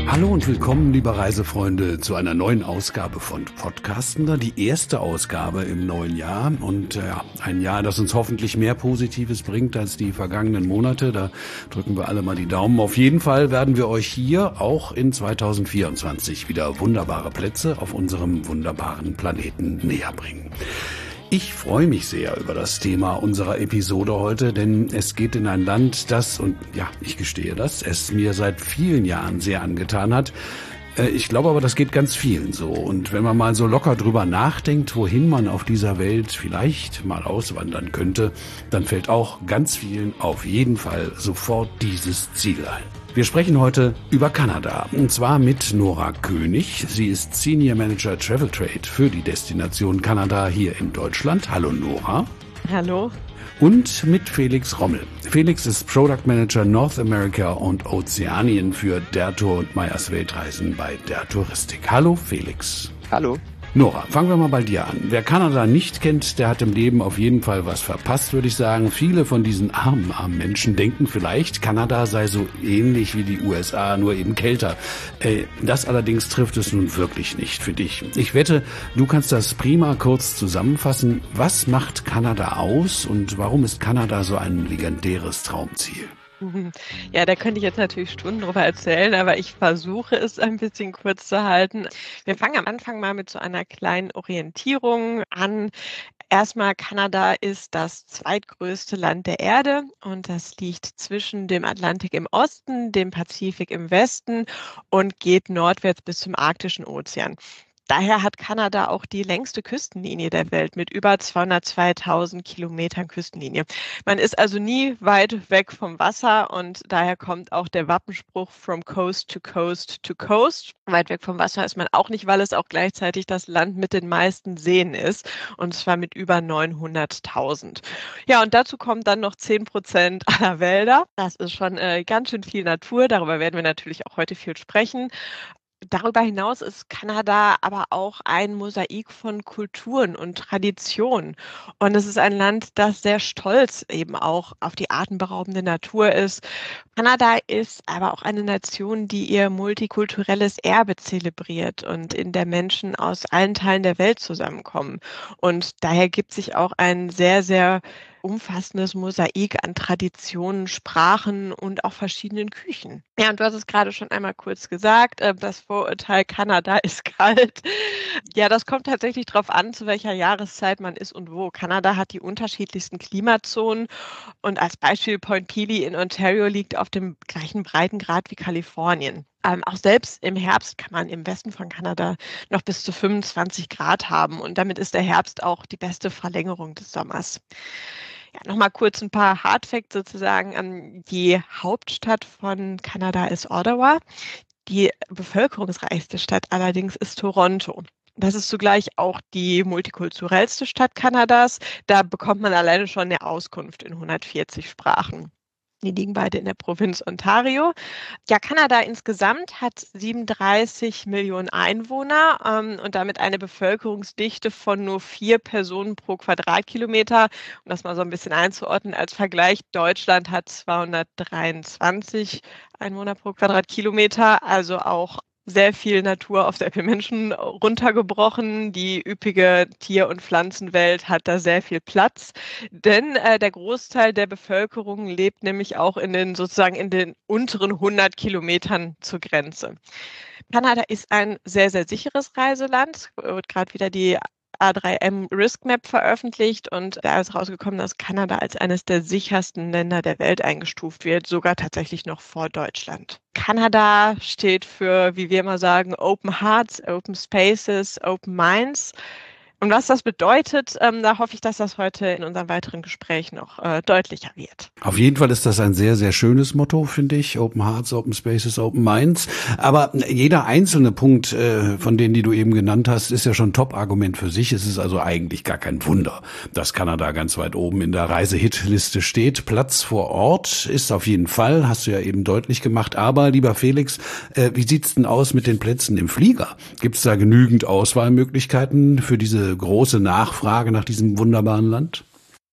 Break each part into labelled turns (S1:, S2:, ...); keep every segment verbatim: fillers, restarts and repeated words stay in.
S1: Hallo und willkommen, liebe Reisefreunde, zu einer neuen Ausgabe von Podcastender. Die erste Ausgabe im neuen Jahr und äh, ein Jahr, das uns hoffentlich mehr Positives bringt als die vergangenen Monate. Da drücken wir alle mal die Daumen. Auf jeden Fall werden wir euch hier auch in zweitausendvierundzwanzig wieder wunderbare Plätze auf unserem wunderbaren Planeten näher bringen. Ich freue mich sehr über das Thema unserer Episode heute, denn es geht in ein Land, das, und ja, ich gestehe das, es mir seit vielen Jahren sehr angetan hat. Ich glaube aber, das geht ganz vielen so. Und wenn man mal so locker drüber nachdenkt, wohin man auf dieser Welt vielleicht mal auswandern könnte, dann fällt auch ganz vielen auf jeden Fall sofort dieses Ziel ein. Wir sprechen heute über Kanada, und zwar mit Nora König. Sie ist Senior Manager Travel Trade für die Destination Kanada hier in Deutschland. Hallo Nora.
S2: Hallo.
S1: Und mit Felix Rommel. Felix ist Product Manager North America und Ozeanien für der Tour und Meyers Weltreisen bei der Touristik. Hallo Felix.
S3: Hallo.
S1: Nora, fangen wir mal bei dir an. Wer Kanada nicht kennt, der hat im Leben auf jeden Fall was verpasst, würde ich sagen. Viele von diesen armen, armen Menschen denken vielleicht, Kanada sei so ähnlich wie die U S A, nur eben kälter. Äh, das allerdings trifft es nun wirklich nicht für dich. Ich wette, du kannst das prima kurz zusammenfassen. Was macht Kanada aus und warum ist Kanada so ein legendäres Traumziel?
S2: Ja, da könnte ich jetzt natürlich Stunden drüber erzählen, aber ich versuche es ein bisschen kurz zu halten. Wir fangen am Anfang mal mit so einer kleinen Orientierung an. Erstmal, Kanada ist das zweitgrößte Land der Erde und das liegt zwischen dem Atlantik im Osten, dem Pazifik im Westen und geht nordwärts bis zum Arktischen Ozean. Daher hat Kanada auch die längste Küstenlinie der Welt mit über zweihundertzweitausend Kilometern Küstenlinie. Man ist also nie weit weg vom Wasser und daher kommt auch der Wappenspruch from coast to coast to coast. Weit weg vom Wasser ist man auch nicht, weil es auch gleichzeitig das Land mit den meisten Seen ist und zwar mit über neunhunderttausend. Ja, und dazu kommt dann noch zehn Prozent aller Wälder. Das ist schon äh, ganz schön viel Natur, darüber werden wir natürlich auch heute viel sprechen. Darüber hinaus ist Kanada aber auch ein Mosaik von Kulturen und Traditionen. Und es ist ein Land, das sehr stolz eben auch auf die atemberaubende Natur ist. Kanada ist aber auch eine Nation, die ihr multikulturelles Erbe zelebriert und in der Menschen aus allen Teilen der Welt zusammenkommen. Und daher gibt sich auch ein sehr, sehr umfassendes Mosaik an Traditionen, Sprachen und auch verschiedenen Küchen. Ja, und du hast es gerade schon einmal kurz gesagt, das Vorurteil Kanada ist kalt. Ja, das kommt tatsächlich darauf an, zu welcher Jahreszeit man ist und wo. Kanada hat die unterschiedlichsten Klimazonen und als Beispiel Point Pelee in Ontario liegt auf dem gleichen Breitengrad wie Kalifornien. Ähm, auch selbst im Herbst kann man im Westen von Kanada noch bis zu fünfundzwanzig Grad haben und damit ist der Herbst auch die beste Verlängerung des Sommers. Ja, nochmal kurz ein paar Hardfacts sozusagen. Die Hauptstadt von Kanada ist Ottawa. Die bevölkerungsreichste Stadt allerdings ist Toronto. Das ist zugleich auch die multikulturellste Stadt Kanadas. Da bekommt man alleine schon eine Auskunft in hundertvierzig Sprachen. Die liegen beide in der Provinz Ontario. Ja, Kanada insgesamt hat siebenunddreißig Millionen Einwohner ähm, und damit eine Bevölkerungsdichte von nur vier Personen pro Quadratkilometer. Um das mal so ein bisschen einzuordnen, als Vergleich, Deutschland hat zweihundertdreiundzwanzig Einwohner pro Quadratkilometer, also auch sehr viel Natur auf sehr viele Menschen runtergebrochen. Die üppige Tier- und Pflanzenwelt hat da sehr viel Platz, denn äh, der Großteil der Bevölkerung lebt nämlich auch in den sozusagen in den unteren hundert Kilometern zur Grenze. Kanada ist ein sehr, sehr sicheres Reiseland. Es wird gerade wieder die A drei M Risk Map veröffentlicht und da ist rausgekommen, dass Kanada als eines der sichersten Länder der Welt eingestuft wird, sogar tatsächlich noch vor Deutschland. Kanada steht für, wie wir immer sagen, Open Hearts, Open Spaces, Open Minds. Und was das bedeutet, ähm, da hoffe ich, dass das heute in unserem weiteren Gespräch noch äh, deutlicher wird.
S1: Auf jeden Fall ist das ein sehr, sehr schönes Motto, finde ich. Open Hearts, Open Spaces, Open Minds. Aber jeder einzelne Punkt äh, von denen, die du eben genannt hast, ist ja schon ein Top-Argument für sich. Es ist also eigentlich gar kein Wunder, dass Kanada ganz weit oben in der Reise-Hit-Liste steht. Platz vor Ort ist auf jeden Fall, hast du ja eben deutlich gemacht. Aber, lieber Felix, äh, wie sieht's denn aus mit den Plätzen im Flieger? Gibt's da genügend Auswahlmöglichkeiten für diese große Nachfrage nach diesem wunderbaren Land?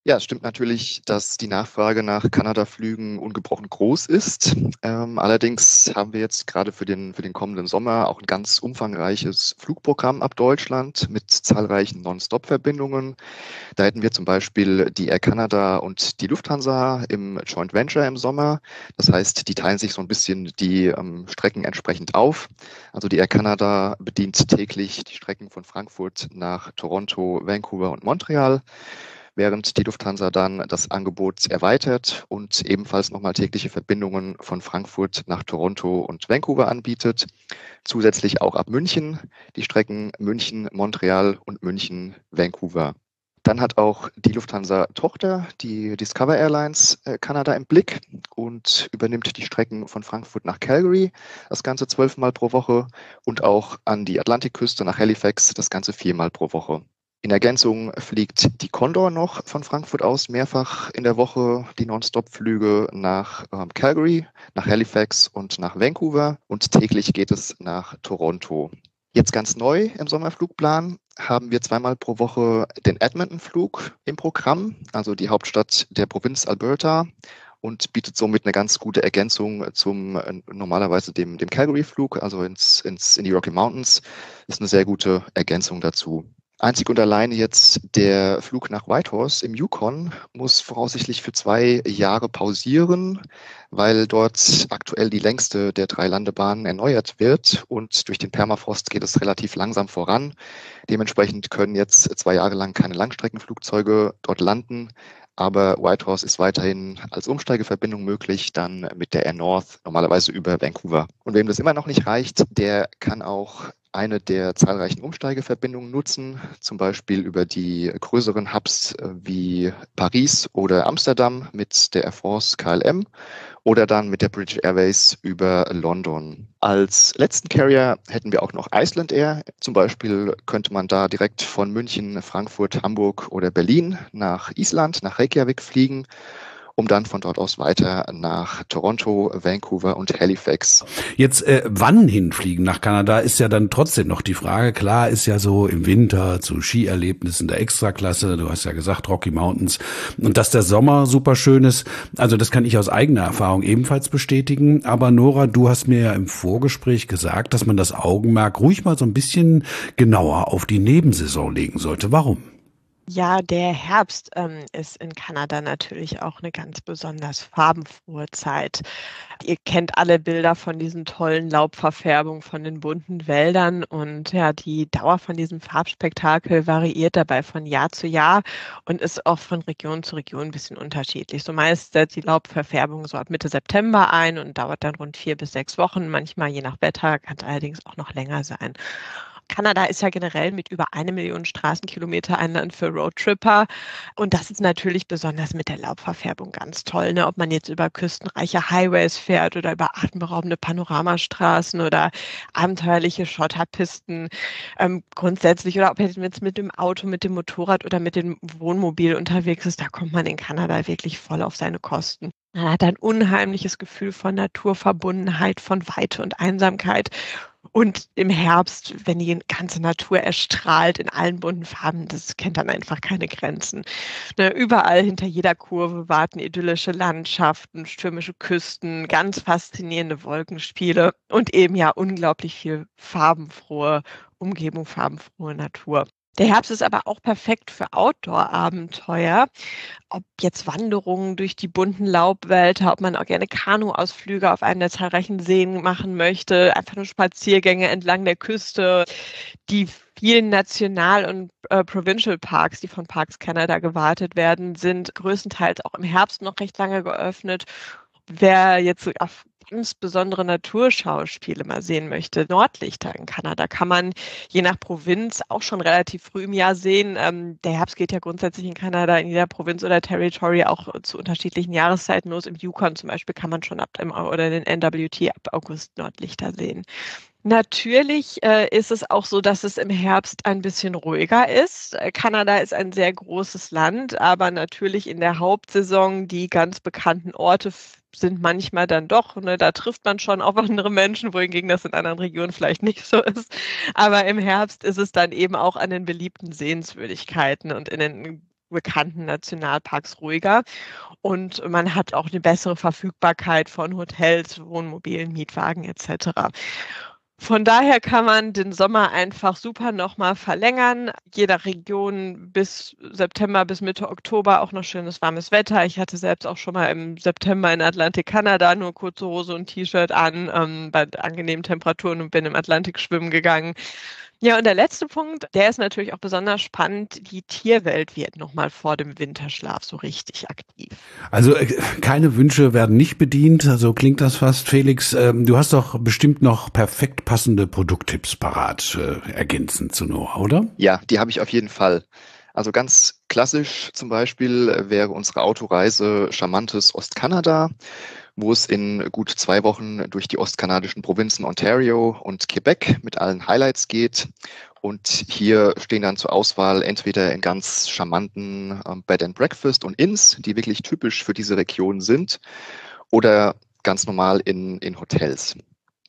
S3: Ja, es stimmt natürlich, dass die Nachfrage nach Kanada-Flügen ungebrochen groß ist. Ähm, allerdings haben wir jetzt gerade für den, für den kommenden Sommer auch ein ganz umfangreiches Flugprogramm ab Deutschland mit zahlreichen Non-Stop-Verbindungen. Da hätten wir zum Beispiel die Air Canada und die Lufthansa im Joint Venture im Sommer. Das heißt, die teilen sich so ein bisschen die ähm, Strecken entsprechend auf. Also die Air Canada bedient täglich die Strecken von Frankfurt nach Toronto, Vancouver und Montreal, während die Lufthansa dann das Angebot erweitert und ebenfalls nochmal tägliche Verbindungen von Frankfurt nach Toronto und Vancouver anbietet. Zusätzlich auch ab München die Strecken München, Montreal und München, Vancouver. Dann hat auch die Lufthansa-Tochter, die Discover Airlines, äh, Kanada im Blick und übernimmt die Strecken von Frankfurt nach Calgary, das Ganze zwölfmal pro Woche, und auch an die Atlantikküste nach Halifax, das Ganze viermal pro Woche. In Ergänzung fliegt die Condor noch von Frankfurt aus mehrfach in der Woche die Non-Stop-Flüge nach ähm, Calgary, nach Halifax und nach Vancouver, und täglich geht es nach Toronto. Jetzt ganz neu im Sommerflugplan haben wir zweimal pro Woche den Edmonton-Flug im Programm, also die Hauptstadt der Provinz Alberta, und bietet somit eine ganz gute Ergänzung zum äh, normalerweise dem, dem Calgary-Flug, also ins, ins, in die Rocky Mountains. Das ist eine sehr gute Ergänzung dazu. Einzig und alleine jetzt der Flug nach Whitehorse im Yukon muss voraussichtlich für zwei Jahre pausieren, weil dort aktuell die längste der drei Landebahnen erneuert wird und durch den Permafrost geht es relativ langsam voran. Dementsprechend können jetzt zwei Jahre lang keine Langstreckenflugzeuge dort landen, aber Whitehorse ist weiterhin als Umsteigeverbindung möglich, dann mit der Air North, normalerweise über Vancouver. Und wem das immer noch nicht reicht, der kann auch eine der zahlreichen Umsteigeverbindungen nutzen, zum Beispiel über die größeren Hubs wie Paris oder Amsterdam mit der Air France K L M oder dann mit der British Airways über London. Als letzten Carrier hätten wir auch noch Iceland Air. Zum Beispiel könnte man da direkt von München, Frankfurt, Hamburg oder Berlin nach Island, nach Reykjavik fliegen, um dann von dort aus weiter nach Toronto, Vancouver und Halifax.
S1: Jetzt, äh, wann hinfliegen nach Kanada, ist ja dann trotzdem noch die Frage. Klar ist ja so im Winter zu Skierlebnissen der Extraklasse, du hast ja gesagt Rocky Mountains, und dass der Sommer super schön ist, also das kann ich aus eigener Erfahrung ebenfalls bestätigen. Aber Nora, du hast mir ja im Vorgespräch gesagt, dass man das Augenmerk ruhig mal so ein bisschen genauer auf die Nebensaison legen sollte. Warum?
S2: Ja, der Herbst ähm, ist in Kanada natürlich auch eine ganz besonders farbenfrohe Zeit. Ihr kennt alle Bilder von diesen tollen Laubverfärbungen, von den bunten Wäldern, und ja, die Dauer von diesem Farbspektakel variiert dabei von Jahr zu Jahr und ist auch von Region zu Region ein bisschen unterschiedlich. So meist setzt die Laubverfärbung so ab Mitte September ein und dauert dann rund vier bis sechs Wochen. Manchmal, je nach Wetter, kann es allerdings auch noch länger sein. Kanada ist ja generell mit über eine Million Straßenkilometer ein Land für Roadtripper. Und das ist natürlich besonders mit der Laubverfärbung ganz toll, ne? Ob man jetzt über küstenreiche Highways fährt oder über atemberaubende Panoramastraßen oder abenteuerliche Schotterpisten ähm, grundsätzlich, oder ob man jetzt mit dem Auto, mit dem Motorrad oder mit dem Wohnmobil unterwegs ist, da kommt man in Kanada wirklich voll auf seine Kosten. Man hat ein unheimliches Gefühl von Naturverbundenheit, von Weite und Einsamkeit. Und im Herbst, wenn die ganze Natur erstrahlt in allen bunten Farben, das kennt dann einfach keine Grenzen. Ne, überall hinter jeder Kurve warten idyllische Landschaften, stürmische Küsten, ganz faszinierende Wolkenspiele und eben ja unglaublich viel farbenfrohe Umgebung, farbenfrohe Natur. Der Herbst ist aber auch perfekt für Outdoor-Abenteuer. Ob jetzt Wanderungen durch die bunten Laubwälder, ob man auch gerne Kanuausflüge auf einem der zahlreichen Seen machen möchte, einfach nur Spaziergänge entlang der Küste, die vielen National- und äh, Provincial Parks, die von Parks Canada gewartet werden, sind größtenteils auch im Herbst noch recht lange geöffnet. Wer jetzt so auf ganz besondere Naturschauspiele mal sehen möchte, Nordlichter in Kanada, kann man je nach Provinz auch schon relativ früh im Jahr sehen. Ähm, der Herbst geht ja grundsätzlich in Kanada in jeder Provinz oder Territory auch zu unterschiedlichen Jahreszeiten los. Im Yukon zum Beispiel kann man schon ab dem, oder den N W T ab August Nordlichter sehen. Natürlich äh, ist es auch so, dass es im Herbst ein bisschen ruhiger ist. Kanada ist ein sehr großes Land, aber natürlich in der Hauptsaison die ganz bekannten Orte sind manchmal dann doch, ne, da trifft man schon auf andere Menschen, wohingegen das in anderen Regionen vielleicht nicht so ist. Aber im Herbst ist es dann eben auch an den beliebten Sehenswürdigkeiten und in den bekannten Nationalparks ruhiger. Und man hat auch eine bessere Verfügbarkeit von Hotels, Wohnmobilen, Mietwagen et cetera. Von daher kann man den Sommer einfach super nochmal verlängern. Jeder Region bis September, bis Mitte Oktober auch noch schönes warmes Wetter. Ich hatte selbst auch schon mal im September in Atlantik, Kanada, nur kurze Hose und T-Shirt an, ähm, bei angenehmen Temperaturen und bin im Atlantik schwimmen gegangen. Ja, und der letzte Punkt, der ist natürlich auch besonders spannend. Die Tierwelt wird nochmal vor dem Winterschlaf so richtig aktiv.
S1: Also äh, keine Wünsche werden nicht bedient, so klingt das fast. Felix, ähm, du hast doch bestimmt noch perfekt passende Produkttipps parat, äh, ergänzend zu Nora, oder?
S3: Ja, die habe ich auf jeden Fall. Also ganz klassisch zum Beispiel wäre unsere Autoreise charmantes Ostkanada, wo es in gut zwei Wochen durch die ostkanadischen Provinzen Ontario und Quebec mit allen Highlights geht. Und hier stehen dann zur Auswahl entweder in ganz charmanten ähm, Bed and Breakfast und Inns, die wirklich typisch für diese Region sind, oder ganz normal in, in Hotels.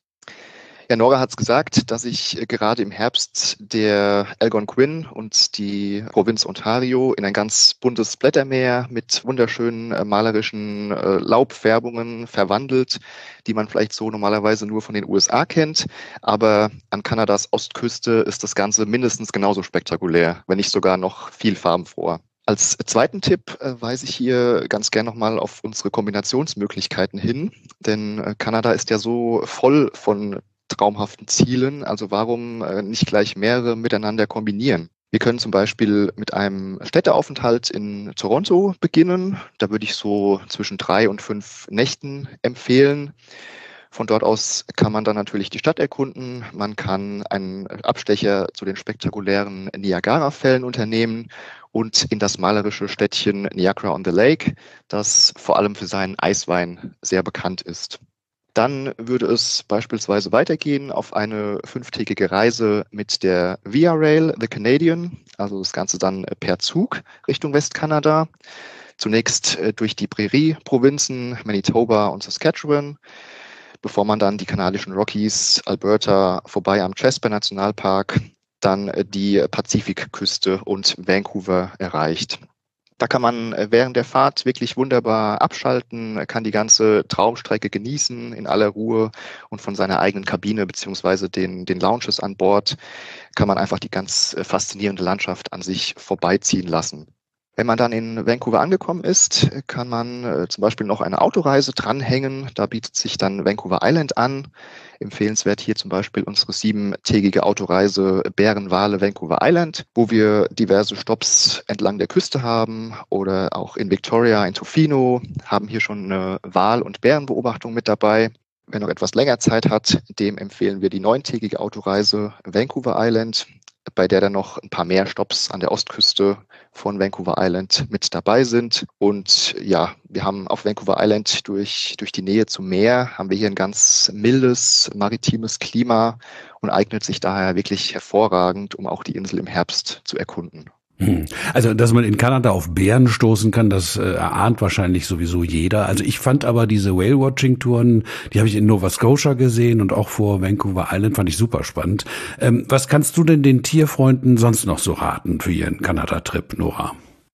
S3: Ja, Nora hat es gesagt, dass ich gerade im Herbst der Algonquin und die Provinz Ontario in ein ganz buntes Blättermeer mit wunderschönen äh, malerischen äh, Laubfärbungen verwandelt, die man vielleicht so normalerweise nur von den U S A kennt. Aber an Kanadas Ostküste ist das Ganze mindestens genauso spektakulär, wenn nicht sogar noch viel farbenfroher. Als zweiten Tipp äh, weise ich hier ganz gern nochmal auf unsere Kombinationsmöglichkeiten hin, denn äh, Kanada ist ja so voll von traumhaften Zielen, also warum äh, nicht gleich mehrere miteinander kombinieren? Wir können zum Beispiel mit einem Städteaufenthalt in Toronto beginnen. Da würde ich so zwischen drei und fünf Nächten empfehlen. Von dort aus kann man dann natürlich die Stadt erkunden. Man kann einen Abstecher zu den spektakulären Niagara-Fällen unternehmen und in das malerische Städtchen Niagara-on-the-Lake, das vor allem für seinen Eiswein sehr bekannt ist. Dann würde es beispielsweise weitergehen auf eine fünftägige Reise mit der Via Rail, The Canadian, also das Ganze dann per Zug Richtung Westkanada. Zunächst durch die Prärie-Provinzen Manitoba und Saskatchewan, bevor man dann die kanadischen Rockies, Alberta, vorbei am Jasper Nationalpark, dann die Pazifikküste und Vancouver erreicht. Da kann man während der Fahrt wirklich wunderbar abschalten, kann die ganze Traumstrecke genießen in aller Ruhe und von seiner eigenen Kabine beziehungsweise den, den Lounges an Bord kann man einfach die ganz faszinierende Landschaft an sich vorbeiziehen lassen. Wenn man dann in Vancouver angekommen ist, kann man äh, zum Beispiel noch eine Autoreise dranhängen. Da bietet sich dann Vancouver Island an. Empfehlenswert hier zum Beispiel unsere siebentägige Autoreise Bärenwale Vancouver Island, wo wir diverse Stopps entlang der Küste haben oder auch in Victoria, in Tofino, haben hier schon eine Wal- und Bärenbeobachtung mit dabei. Wer noch etwas länger Zeit hat, dem empfehlen wir die neuntägige Autoreise Vancouver Island, bei der dann noch ein paar mehr Stopps an der Ostküste von Vancouver Island mit dabei sind. Und ja, wir haben auf Vancouver Island durch, durch die Nähe zum Meer, haben wir hier ein ganz mildes, maritimes Klima und eignet sich daher wirklich hervorragend, um auch die Insel im Herbst zu erkunden.
S1: Also, dass man in Kanada auf Bären stoßen kann, das äh, erahnt wahrscheinlich sowieso jeder. Also ich fand aber diese Whale-Watching-Touren, die habe ich in Nova Scotia gesehen und auch vor Vancouver Island, fand ich super spannend. Ähm, was kannst du denn den Tierfreunden sonst noch so raten für ihren Kanada-Trip, Nora?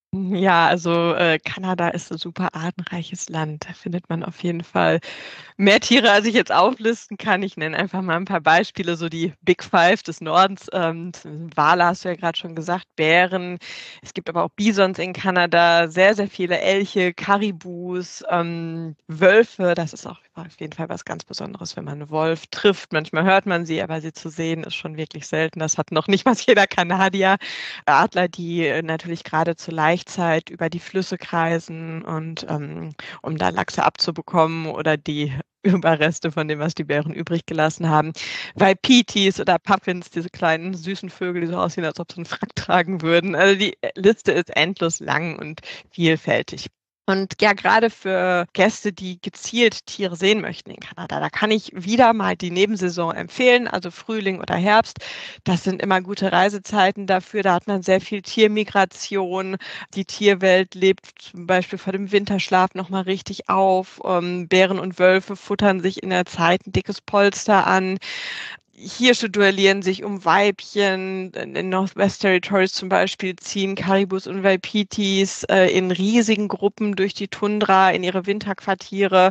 S2: Ja, also äh, Kanada ist ein super artenreiches Land. Da findet man auf jeden Fall mehr Tiere, als ich jetzt auflisten kann. Ich nenne einfach mal ein paar Beispiele, so die Big Five des Nordens. Ähm, Wale hast du ja gerade schon gesagt, Bären. Es gibt aber auch Bisons in Kanada, sehr, sehr viele Elche, Karibus, ähm, Wölfe. Das ist auch auf jeden Fall was ganz Besonderes, wenn man einen Wolf trifft. Manchmal hört man sie, aber sie zu sehen ist schon wirklich selten. Das hat noch nicht mal jeder Kanadier. Adler, die äh, natürlich gerade zur Laichzeit über die Flüsse kreisen und ähm, um da Lachse abzubekommen oder die Überreste von dem, was die Bären übrig gelassen haben. Waipitis oder Puffins, diese kleinen süßen Vögel, die so aussehen, als ob sie einen Frack tragen würden. Also die Liste ist endlos lang und vielfältig. Und ja, gerade für Gäste, die gezielt Tiere sehen möchten in Kanada, da kann ich wieder mal die Nebensaison empfehlen, also Frühling oder Herbst. Das sind immer gute Reisezeiten dafür. Da hat man sehr viel Tiermigration. Die Tierwelt lebt zum Beispiel vor dem Winterschlaf nochmal richtig auf. Ähm, Bären und Wölfe futtern sich in der Zeit ein dickes Polster an. Hirsche duellieren sich um Weibchen. In Northwest Territories zum Beispiel ziehen Karibus und Waipitis äh, in riesigen Gruppen durch die Tundra in ihre Winterquartiere.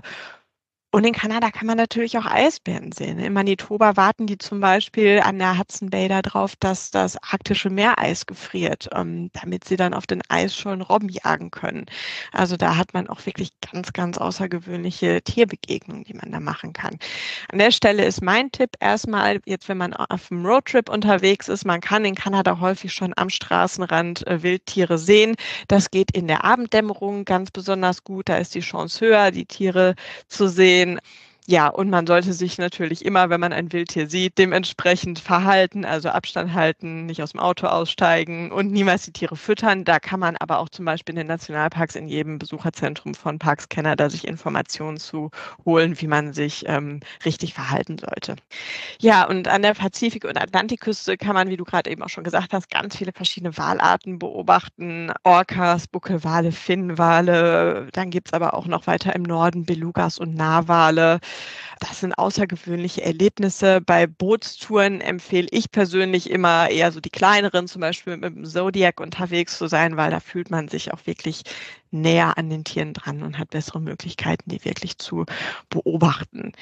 S2: Und in Kanada kann man natürlich auch Eisbären sehen. In Manitoba warten die zum Beispiel an der Hudson Bay darauf, dass das arktische Meereis gefriert, ähm, damit sie dann auf den Eisschollen Robben jagen können. Also da hat man auch wirklich ganz, ganz außergewöhnliche Tierbegegnungen, die man da machen kann. An der Stelle ist mein Tipp erstmal, jetzt wenn man auf einem Roadtrip unterwegs ist, man kann in Kanada häufig schon am Straßenrand äh, Wildtiere sehen. Das geht in der Abenddämmerung ganz besonders gut. Da ist die Chance höher, die Tiere zu sehen. Ja, und man sollte sich natürlich immer, wenn man ein Wildtier sieht, dementsprechend verhalten, also Abstand halten, nicht aus dem Auto aussteigen und niemals die Tiere füttern. Da kann man aber auch zum Beispiel in den Nationalparks, in jedem Besucherzentrum von Parks Canada sich Informationen zu holen, wie man sich ähm, richtig verhalten sollte. Ja, und an der Pazifik- und Atlantikküste kann man, wie du gerade eben auch schon gesagt hast, ganz viele verschiedene Walarten beobachten. Orcas, Buckelwale, Finnwale, dann gibt es aber auch noch weiter im Norden Belugas und Narwale. Das sind außergewöhnliche Erlebnisse. Bei Bootstouren empfehle ich persönlich immer eher so die kleineren, zum Beispiel mit dem Zodiac unterwegs zu sein, weil da fühlt man sich auch wirklich näher an den Tieren dran und hat bessere Möglichkeiten, die wirklich zu beobachten.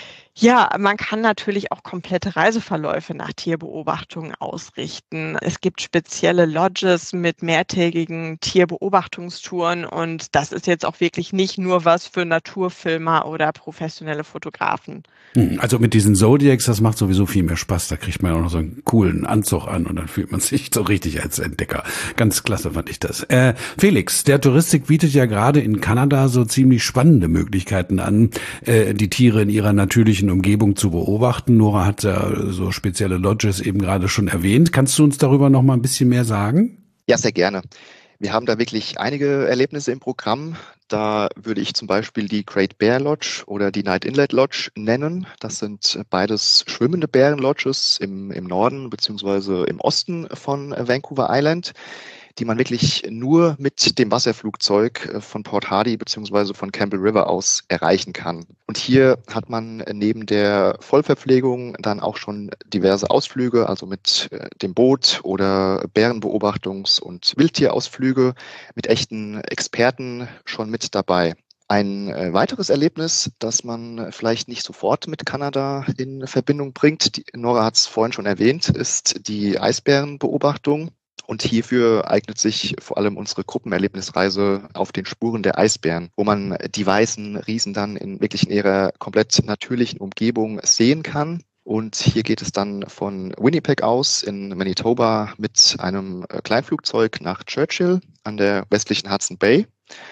S2: Ja, man kann natürlich auch komplette Reiseverläufe nach Tierbeobachtungen ausrichten. Es gibt spezielle Lodges mit mehrtägigen Tierbeobachtungstouren und das ist jetzt auch wirklich nicht nur was für Naturfilmer oder professionelle Fotografen.
S1: Also mit diesen Zodiacs, das macht sowieso viel mehr Spaß. Da kriegt man auch noch so einen coolen Anzug an und dann fühlt man sich so richtig als Entdecker. Ganz klasse fand ich das. Äh, Felix, der Touristik bietet ja gerade in Kanada so ziemlich spannende Möglichkeiten an, äh, die Tiere in ihrer natürlichen Umgebung zu beobachten. Nora hat ja so spezielle Lodges eben gerade schon erwähnt. Kannst du uns darüber noch mal ein bisschen mehr sagen?
S3: Ja, sehr gerne. Wir haben da wirklich einige Erlebnisse im Programm. Da würde ich zum Beispiel die Great Bear Lodge oder die Night Inlet Lodge nennen. Das sind beides schwimmende Bärenlodges im, im Norden beziehungsweise im Osten von Vancouver Island, die man wirklich nur mit dem Wasserflugzeug von Port Hardy beziehungsweise von Campbell River aus erreichen kann. Und hier hat man neben der Vollverpflegung dann auch schon diverse Ausflüge, also mit dem Boot oder Bärenbeobachtungs- und Wildtierausflüge mit echten Experten schon mit dabei. Ein äh, weiteres Erlebnis, das man vielleicht nicht sofort mit Kanada in Verbindung bringt, die, Nora hat es vorhin schon erwähnt, ist die Eisbärenbeobachtung. Und hierfür eignet sich vor allem unsere Gruppenerlebnisreise auf den Spuren der Eisbären, wo man die weißen Riesen dann in wirklich in ihrer komplett natürlichen Umgebung sehen kann. Und hier geht es dann von Winnipeg aus in Manitoba mit einem Kleinflugzeug nach Churchill an der westlichen Hudson Bay.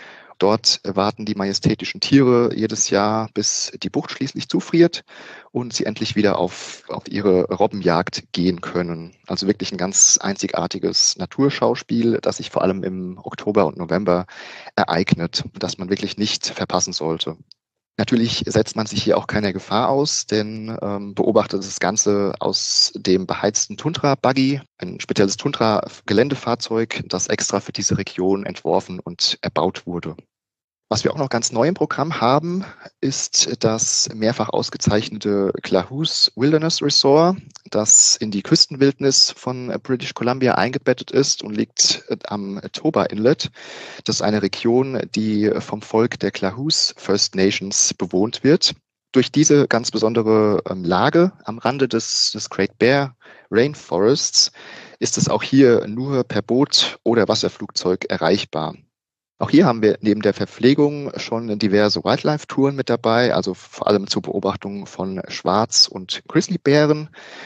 S3: Dort warten die majestätischen Tiere jedes Jahr, bis die Bucht schließlich zufriert und sie endlich wieder auf, auf ihre Robbenjagd gehen können. Also wirklich ein ganz einzigartiges Naturschauspiel, das sich vor allem im Oktober und November ereignet, das man wirklich nicht verpassen sollte. Natürlich setzt man sich hier auch keiner Gefahr aus, denn ähm, beobachtet das Ganze aus dem beheizten Tundra-Buggy, ein spezielles Tundra-Geländefahrzeug, das extra für diese Region entworfen und erbaut wurde. Was wir auch noch ganz neu im Programm haben, ist das mehrfach ausgezeichnete Klahoose Wilderness Resort, das in die Küstenwildnis von British Columbia eingebettet ist und liegt am Toba Inlet. Das ist eine Region, die vom Volk der Klahoose First Nations bewohnt wird. Durch diese ganz besondere ähm, Lage am Rande des, des Great Bear Rainforests ist es auch hier nur per Boot oder Wasserflugzeug erreichbar. Auch hier haben wir neben der Verpflegung schon diverse Wildlife-Touren mit dabei, also vor allem zur Beobachtung von Schwarz- und Grizzlybären.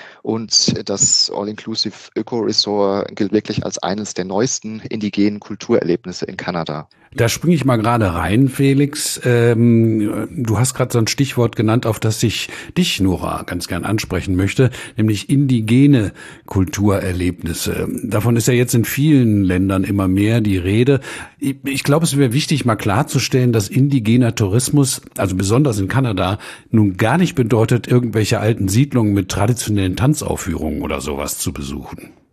S3: Und das All-Inclusive Öko-Resort gilt wirklich als eines der neuesten indigenen Kulturerlebnisse in Kanada.
S1: Da springe ich mal gerade rein, Felix. Ähm, du hast gerade so ein Stichwort genannt, auf das ich dich, Nora, ganz gern ansprechen möchte, nämlich indigene Kulturerlebnisse. Davon ist ja jetzt in vielen Ländern immer mehr die Rede. Ich, ich glaube, es wäre wichtig, mal klarzustellen, dass indigener Tourismus, also besonders in Kanada, nun gar nicht bedeutet, irgendwelche alten Siedlungen mit traditionellen Tanzaufführungen oder sowas zu besuchen.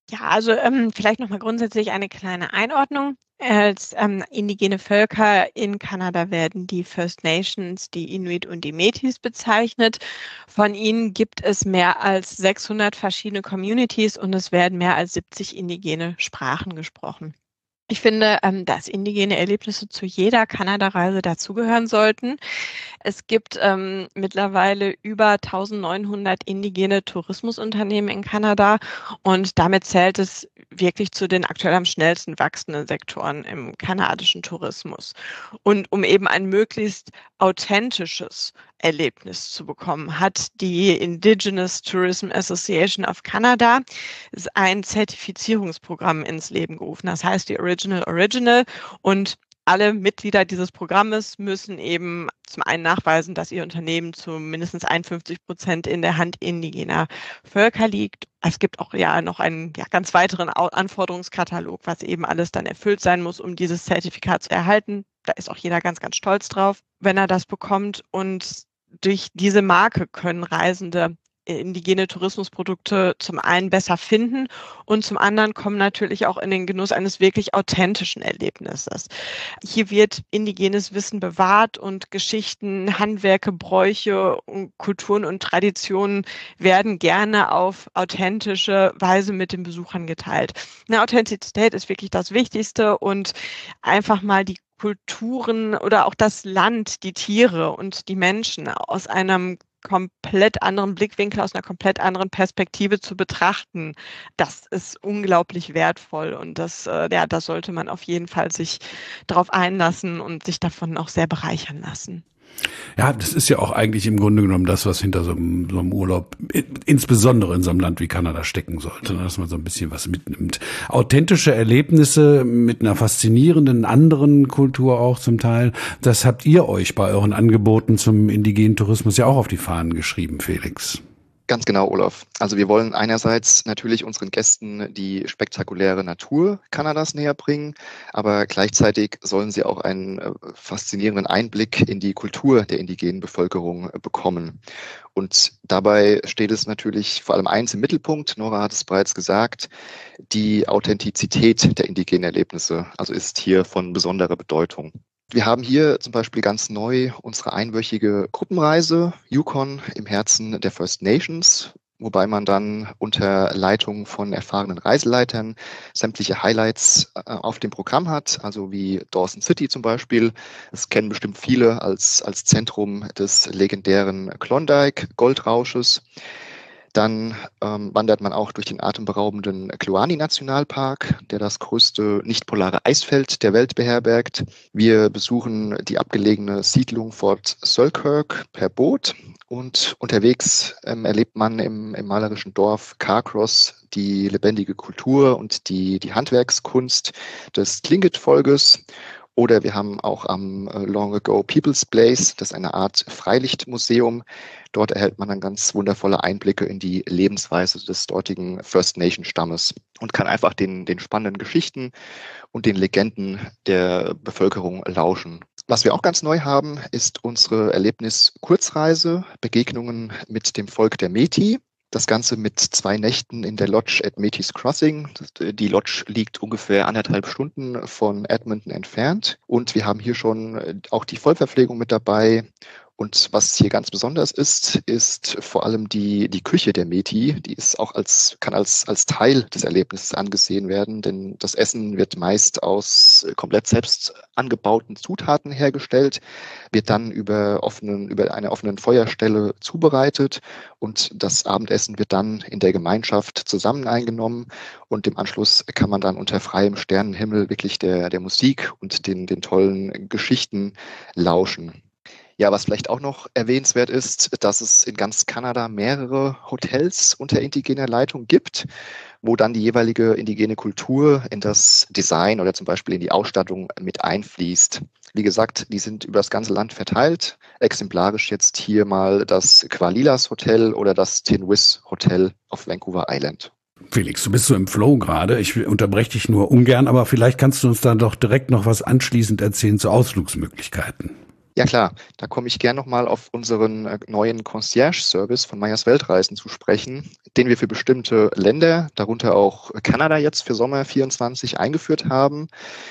S2: Ja, also ähm, vielleicht nochmal grundsätzlich eine kleine Einordnung. Als ähm, indigene Völker in Kanada werden die First Nations, die Inuit und die Métis bezeichnet. Von ihnen gibt es mehr als sechshundert verschiedene Communities und es werden mehr als siebzig indigene Sprachen gesprochen. Ich finde, ähm, dass indigene Erlebnisse zu jeder Kanada-Reise dazugehören sollten. Es gibt ähm, mittlerweile über eintausendneunhundert indigene Tourismusunternehmen in Kanada und damit zählt es wirklich zu den aktuell am schnellsten wachsenden Sektoren im kanadischen Tourismus. Und um eben ein möglichst authentisches Erlebnis zu bekommen, hat die Indigenous Tourism Association of Canada ein Zertifizierungsprogramm ins Leben gerufen. Das heißt die Original Original und alle Mitglieder dieses Programmes müssen eben zum einen nachweisen, dass ihr Unternehmen zu mindestens einundfünfzig Prozent in der Hand indigener Völker liegt. Es gibt auch ja noch einen ja, ganz weiteren Anforderungskatalog, was eben alles dann erfüllt sein muss, um dieses Zertifikat zu erhalten. Da ist auch jeder ganz, ganz stolz drauf, wenn er das bekommt. Und durch diese Marke können Reisende indigene Tourismusprodukte zum einen besser finden und zum anderen kommen natürlich auch in den Genuss eines wirklich authentischen Erlebnisses. Hier wird indigenes Wissen bewahrt und Geschichten, Handwerke, Bräuche, Kulturen und Traditionen werden gerne auf authentische Weise mit den Besuchern geteilt. Eine Authentizität ist wirklich das Wichtigste und einfach mal die Kulturen oder auch das Land, die Tiere und die Menschen aus einem komplett anderen Blickwinkel, aus einer komplett anderen Perspektive zu betrachten, das ist unglaublich wertvoll und das, äh, ja, da sollte man auf jeden Fall sich darauf einlassen und sich davon auch sehr bereichern lassen.
S1: Ja, das ist ja auch eigentlich im Grunde genommen das, was hinter so einem, so einem Urlaub, insbesondere in so einem Land wie Kanada, stecken sollte, dass man so ein bisschen was mitnimmt. Authentische Erlebnisse mit einer faszinierenden anderen Kultur auch zum Teil, das habt ihr euch bei euren Angeboten zum indigenen Tourismus ja auch auf die Fahnen geschrieben, Felix.
S3: Ganz genau, Olaf. Also wir wollen einerseits natürlich unseren Gästen die spektakuläre Natur Kanadas näher bringen, aber gleichzeitig sollen sie auch einen faszinierenden Einblick in die Kultur der indigenen Bevölkerung bekommen. Und dabei steht es natürlich vor allem eins im Mittelpunkt, Nora hat es bereits gesagt, die Authentizität der indigenen Erlebnisse, also ist hier von besonderer Bedeutung. Wir haben hier zum Beispiel ganz neu unsere einwöchige Gruppenreise Yukon im Herzen der First Nations, wobei man dann unter Leitung von erfahrenen Reiseleitern sämtliche Highlights auf dem Programm hat, also wie Dawson City zum Beispiel. Das kennen bestimmt viele als, als Zentrum des legendären Klondike-Goldrausches. Dann ähm, wandert man auch durch den atemberaubenden Kluane-Nationalpark, der das größte nicht-polare Eisfeld der Welt beherbergt. Wir besuchen die abgelegene Siedlung Fort Selkirk per Boot und unterwegs ähm, erlebt man im, im malerischen Dorf Carcross die lebendige Kultur und die, die Handwerkskunst des Tlingit-Volkes. Oder wir haben auch am Long Ago People's Place, das ist eine Art Freilichtmuseum. Dort erhält man dann ganz wundervolle Einblicke in die Lebensweise des dortigen First Nation Stammes und kann einfach den, den spannenden Geschichten und den Legenden der Bevölkerung lauschen. Was wir auch ganz neu haben, ist unsere Erlebnis-Kurzreise, Begegnungen mit dem Volk der Métis. Das Ganze mit zwei Nächten in der Lodge at Métis Crossing. Die Lodge liegt ungefähr anderthalb Stunden von Edmonton entfernt. Und wir haben hier schon auch die Vollverpflegung mit dabei. Und was hier ganz besonders ist, ist vor allem die, die Küche der Métis. Die ist auch als, kann als, als Teil des Erlebnisses angesehen werden, denn das Essen wird meist aus komplett selbst angebauten Zutaten hergestellt, wird dann über offenen, über eine offenen Feuerstelle zubereitet und das Abendessen wird dann in der Gemeinschaft zusammen eingenommen und im Anschluss kann man dann unter freiem Sternenhimmel wirklich der, der Musik und den, den tollen Geschichten lauschen. Ja, was vielleicht auch noch erwähnenswert ist, dass es in ganz Kanada mehrere Hotels unter indigener Leitung gibt, wo dann die jeweilige indigene Kultur in das Design oder zum Beispiel in die Ausstattung mit einfließt. Wie gesagt, die sind über das ganze Land verteilt. Exemplarisch jetzt hier mal das Qualilas Hotel oder das Tinwis Hotel auf Vancouver Island.
S1: Felix, du bist so im Flow gerade. Ich unterbreche dich nur ungern, aber vielleicht kannst du uns da doch direkt noch was anschließend erzählen zu Ausflugsmöglichkeiten.
S3: Ja klar, da komme ich gern nochmal auf unseren äh, neuen Concierge-Service von Meyers Weltreisen zu sprechen, den wir für bestimmte Länder, darunter auch Kanada jetzt für Sommer vierundzwanzig eingeführt haben.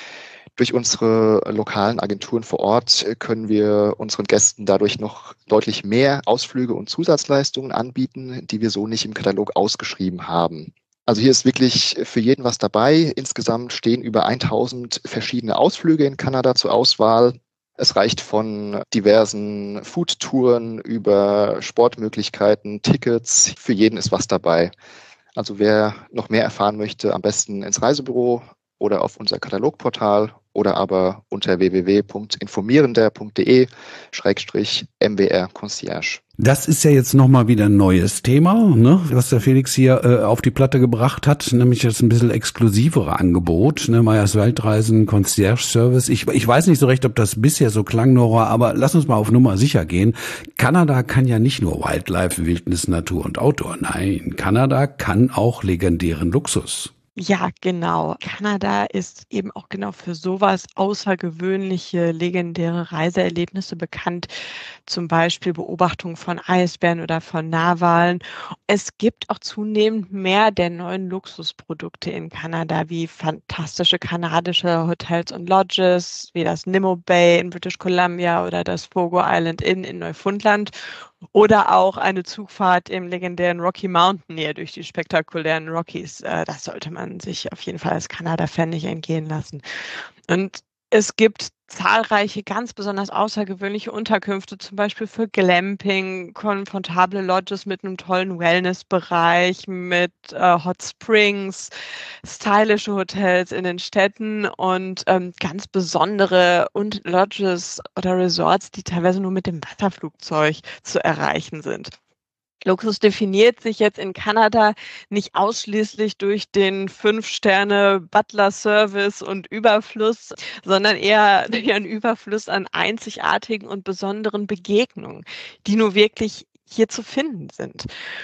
S3: Durch unsere lokalen Agenturen vor Ort äh, können wir unseren Gästen dadurch noch deutlich mehr Ausflüge und Zusatzleistungen anbieten, die wir so nicht im Katalog ausgeschrieben haben. Also hier ist wirklich für jeden was dabei. Insgesamt stehen über tausend verschiedene Ausflüge in Kanada zur Auswahl. Es reicht von diversen Foodtouren über Sportmöglichkeiten, Tickets. Für jeden ist was dabei. Also wer noch mehr erfahren möchte, am besten ins Reisebüro oder auf unser Katalogportal oder aber unter w w w punkt informierender punkt de schrägstrich m w r Concierge.
S1: Das ist ja jetzt nochmal wieder ein neues Thema, ne, was der Felix hier äh, auf die Platte gebracht hat, nämlich das ein bisschen exklusivere Angebot, ne, Meyers Weltreisen, Concierge Service. Ich, ich weiß nicht so recht, ob das bisher so klang, Nora, aber lass uns mal auf Nummer sicher gehen. Kanada kann ja nicht nur Wildlife, Wildnis, Natur und Outdoor. Nein, Kanada kann auch legendären Luxus.
S2: Ja, genau. Kanada ist eben auch genau für sowas außergewöhnliche, legendäre Reiseerlebnisse bekannt, zum Beispiel Beobachtung von Eisbären oder von Narwalen. Es gibt auch zunehmend mehr der neuen Luxusprodukte in Kanada, wie fantastische kanadische Hotels und Lodges, wie das Nimmo Bay in British Columbia oder das Fogo Island Inn in Neufundland. Oder auch eine Zugfahrt im legendären Rocky Mountain Nähe durch die spektakulären Rockies. Das sollte man sich auf jeden Fall als Kanada-Fan nicht entgehen lassen. Und es gibt zahlreiche ganz besonders außergewöhnliche Unterkünfte, zum Beispiel für Glamping, komfortable Lodges mit einem tollen Wellnessbereich, mit äh, Hot Springs, stylische Hotels in den Städten und ähm, ganz besondere und Lodges oder Resorts, die teilweise nur mit dem Wasserflugzeug zu erreichen sind. Luxus definiert sich jetzt in Kanada nicht ausschließlich durch den Fünf-Sterne-Butler-Service und Überfluss, sondern eher durch einen Überfluss an einzigartigen und besonderen Begegnungen, die nur wirklich hier zu finden sind.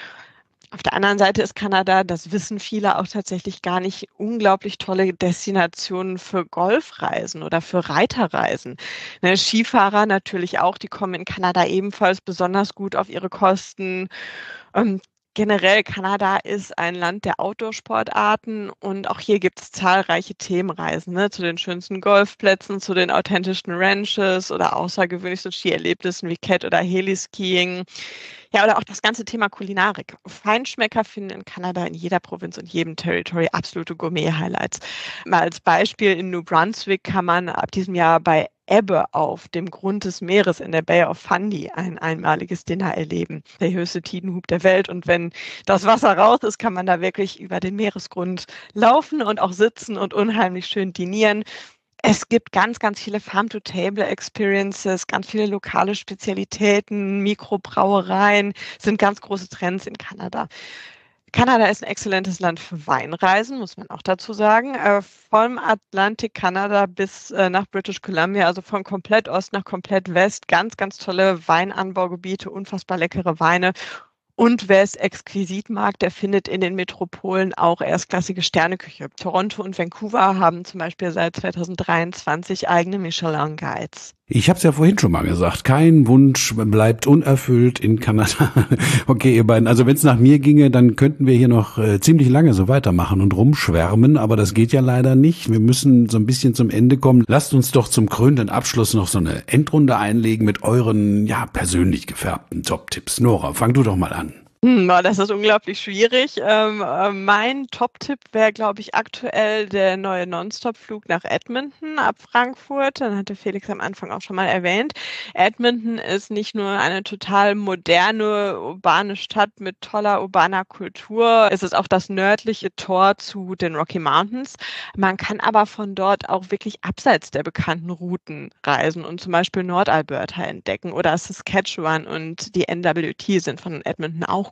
S2: Auf der anderen Seite ist Kanada, das wissen viele auch tatsächlich gar nicht, unglaublich tolle Destinationen für Golfreisen oder für Reiterreisen. Ne, Skifahrer natürlich auch, die kommen in Kanada ebenfalls besonders gut auf ihre Kosten. Ähm, Generell, Kanada ist ein Land der Outdoor-Sportarten und auch hier gibt es zahlreiche Themenreisen, ne, zu den schönsten Golfplätzen, zu den authentischen Ranches oder außergewöhnlichsten Skierlebnissen wie Cat- oder Heliskiing. Ja, oder auch das ganze Thema Kulinarik. Feinschmecker finden in Kanada in jeder Provinz und jedem Territory absolute Gourmet-Highlights. Mal als Beispiel, in New Brunswick kann man ab diesem Jahr bei Ebbe auf dem Grund des Meeres in der Bay of Fundy ein einmaliges Dinner erleben. Der höchste Tidenhub der Welt. Und wenn das Wasser raus ist, kann man da wirklich über den Meeresgrund laufen und auch sitzen und unheimlich schön dinieren. Es gibt ganz, ganz viele Farm-to-Table-Experiences, ganz viele lokale Spezialitäten, Mikrobrauereien sind ganz große Trends in Kanada. Kanada ist ein exzellentes Land für Weinreisen, muss man auch dazu sagen. Äh, vom Atlantik Kanada bis äh, nach British Columbia, also von komplett Ost nach komplett West, ganz, ganz tolle Weinanbaugebiete, unfassbar leckere Weine. Und wer es exquisit mag, der findet in den Metropolen auch erstklassige Sterneküche. Toronto und Vancouver haben zum Beispiel seit zweitausenddreiundzwanzig eigene Michelin-Guides.
S1: Ich habe es ja vorhin schon mal gesagt, kein Wunsch bleibt unerfüllt in Kanada. Okay, ihr beiden, also wenn es nach mir ginge, dann könnten wir hier noch äh, ziemlich lange so weitermachen und rumschwärmen, aber das geht ja leider nicht. Wir müssen so ein bisschen zum Ende kommen. Lasst uns doch zum krönenden Abschluss noch so eine Endrunde einlegen mit euren, ja, persönlich gefärbten Top-Tipps. Nora, fang du doch mal an.
S2: Hm, das ist unglaublich schwierig. Ähm, äh, mein Top-Tipp wäre, glaube ich, aktuell der neue Non-Stop-Flug nach Edmonton ab Frankfurt. Dann hatte Felix am Anfang auch schon mal erwähnt. Edmonton ist nicht nur eine total moderne, urbane Stadt mit toller urbaner Kultur. Es ist auch das nördliche Tor zu den Rocky Mountains. Man kann aber von dort auch wirklich abseits der bekannten Routen reisen und zum Beispiel Nordalberta entdecken oder Saskatchewan und die N W T sind von Edmonton auch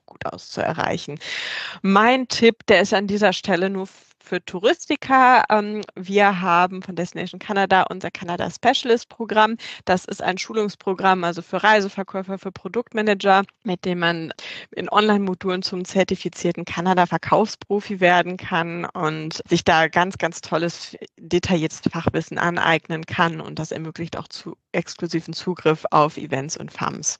S2: auch gut aus zu erreichen. Mein Tipp, der ist an dieser Stelle nur für Touristiker. Wir haben von Destination Canada unser Canada Specialist Programm. Das ist ein Schulungsprogramm, also für Reiseverkäufer, für Produktmanager, mit dem man in Online-Modulen zum zertifizierten Canada-Verkaufsprofi werden kann und sich da ganz, ganz tolles, detailliertes Fachwissen aneignen kann. Und das ermöglicht auch zu exklusiven Zugriff auf Events und F A Ms.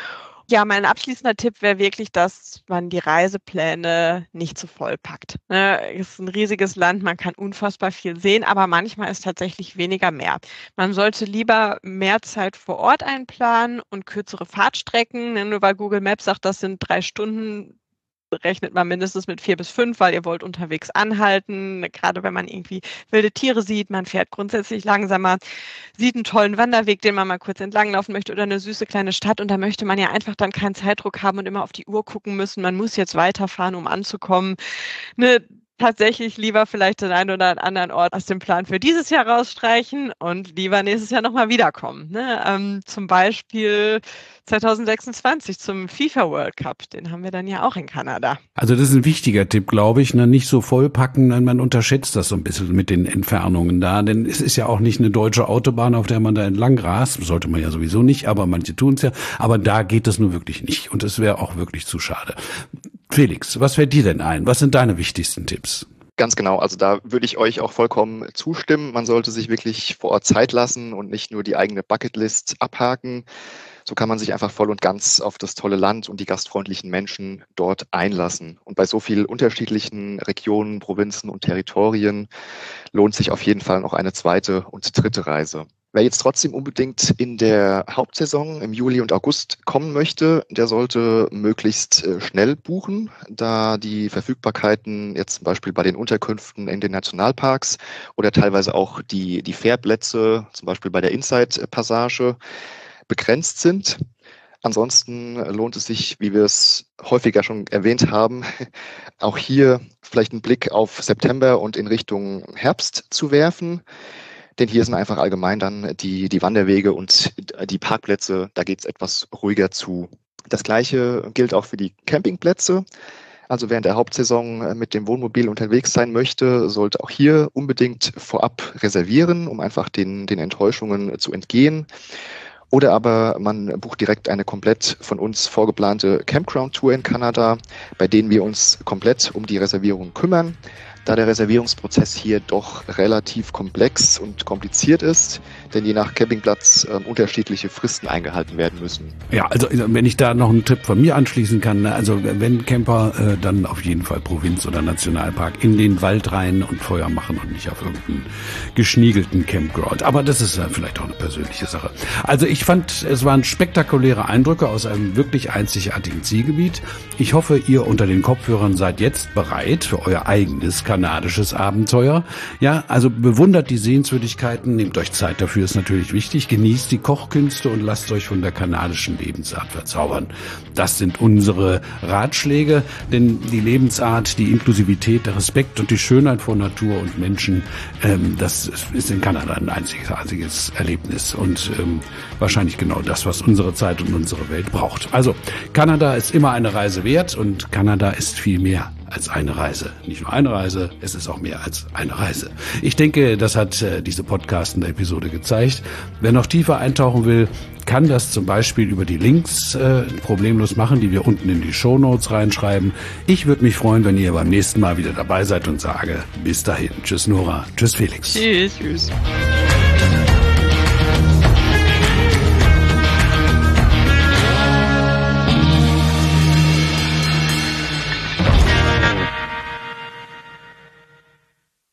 S2: Ja, mein abschließender Tipp wäre wirklich, dass man die Reisepläne nicht zu voll packt. Es ist ein riesiges Land, man kann unfassbar viel sehen, aber manchmal ist tatsächlich weniger mehr. Man sollte lieber mehr Zeit vor Ort einplanen und kürzere Fahrtstrecken. Nur weil Google Maps sagt, das sind drei Stunden, rechnet man mindestens mit vier bis fünf, weil ihr wollt unterwegs anhalten. Gerade wenn man irgendwie wilde Tiere sieht, man fährt grundsätzlich langsamer, sieht einen tollen Wanderweg, den man mal kurz entlanglaufen möchte oder eine süße kleine Stadt und da möchte man ja einfach dann keinen Zeitdruck haben und immer auf die Uhr gucken müssen. Man muss jetzt weiterfahren, um anzukommen. Ne, tatsächlich lieber vielleicht den einen oder anderen Ort aus dem Plan für dieses Jahr rausstreichen und lieber nächstes Jahr nochmal wiederkommen. Ne? Ähm, zum Beispiel zwanzig sechsundzwanzig zum FIFA World Cup. Den haben wir dann ja auch in Kanada.
S1: Also das ist ein wichtiger Tipp, glaube ich. Ne? Nicht so vollpacken, man unterschätzt das so ein bisschen mit den Entfernungen da. Denn es ist ja auch nicht eine deutsche Autobahn, auf der man da entlang rast. Sollte man ja sowieso nicht, aber manche tun es ja. Aber da geht es nur wirklich nicht. Und es wäre auch wirklich zu schade. Felix, was fällt dir denn ein? Was sind deine wichtigsten Tipps?
S3: Ganz genau, also da würde ich euch auch vollkommen zustimmen. Man sollte sich wirklich vor Ort Zeit lassen und nicht nur die eigene Bucketlist abhaken. So kann man sich einfach voll und ganz auf das tolle Land und die gastfreundlichen Menschen dort einlassen. Und bei so vielen unterschiedlichen Regionen, Provinzen und Territorien lohnt sich auf jeden Fall noch eine zweite und dritte Reise. Wer jetzt trotzdem unbedingt in der Hauptsaison im Juli und August kommen möchte, der sollte möglichst schnell buchen, da die Verfügbarkeiten jetzt zum Beispiel bei den Unterkünften in den Nationalparks oder teilweise auch die, die Fährplätze, zum Beispiel bei der Inside-Passage, begrenzt sind. Ansonsten lohnt es sich, wie wir es häufiger schon erwähnt haben, auch hier vielleicht einen Blick auf September und in Richtung Herbst zu werfen. Denn hier sind einfach allgemein dann die, die Wanderwege und die Parkplätze, da geht es etwas ruhiger zu. Das Gleiche gilt auch für die Campingplätze. Also während der Hauptsaison mit dem Wohnmobil unterwegs sein möchte, sollte auch hier unbedingt vorab reservieren, um einfach den, den Enttäuschungen zu entgehen. Oder aber man bucht direkt eine komplett von uns vorgeplante Campground-Tour in Kanada, bei denen wir uns komplett um die Reservierung kümmern. Da der Reservierungsprozess hier doch relativ komplex und kompliziert ist, denn je nach Campingplatz äh, unterschiedliche Fristen eingehalten werden müssen.
S1: Ja, also wenn ich da noch einen Tipp von mir anschließen kann, also wenn Camper, äh, dann auf jeden Fall Provinz oder Nationalpark in den Wald rein und Feuer machen und nicht auf irgendeinen geschniegelten Campground. Aber das ist äh, vielleicht auch eine persönliche Sache. Also ich fand, es waren spektakuläre Eindrücke aus einem wirklich einzigartigen Zielgebiet. Ich hoffe, ihr unter den Kopfhörern seid jetzt bereit für euer eigenes kanadisches Abenteuer. Ja, also bewundert die Sehenswürdigkeiten, nehmt euch Zeit dafür, ist natürlich wichtig, genießt die Kochkünste und lasst euch von der kanadischen Lebensart verzaubern. Das sind unsere Ratschläge, denn die Lebensart, die Inklusivität, der Respekt und die Schönheit von Natur und Menschen, ähm, das ist in Kanada ein einzigartiges Erlebnis und ähm, wahrscheinlich genau das, was unsere Zeit und unsere Welt braucht. Also, Kanada ist immer eine Reise wert und Kanada ist viel mehr als eine Reise. Nicht nur eine Reise, es ist auch mehr als eine Reise. Ich denke, das hat äh, diese podcastende Episode gezeigt. Wer noch tiefer eintauchen will, kann das zum Beispiel über die Links äh, problemlos machen, die wir unten in die Shownotes reinschreiben. Ich würde mich freuen, wenn ihr beim nächsten Mal wieder dabei seid und sage, bis dahin. Tschüss Nora, tschüss Felix.
S2: Tschüss. Tschüss.